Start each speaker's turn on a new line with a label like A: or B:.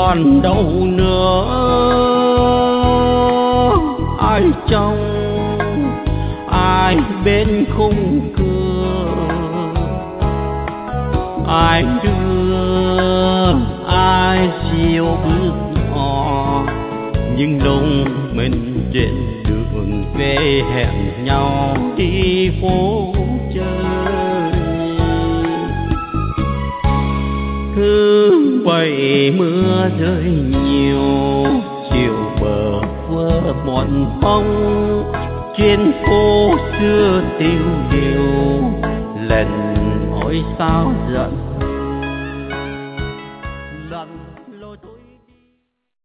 A: còn đâu nữa. Ai trong ai bên khung cửa, ai đưa ai siêu bước nhỏ, nhưng lúc mình trên đường về hẹn nhau đi phố chơi. Thứ bảy mưa rơi nhiều, chiều bờ vơ một bóng, trên phố xưa tiêu điều lần ôi sao giận